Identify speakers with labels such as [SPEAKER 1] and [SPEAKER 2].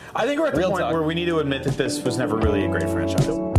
[SPEAKER 1] I think we're at the
[SPEAKER 2] Real
[SPEAKER 1] point
[SPEAKER 2] talk.
[SPEAKER 1] where we need to admit that this was never really a great franchise.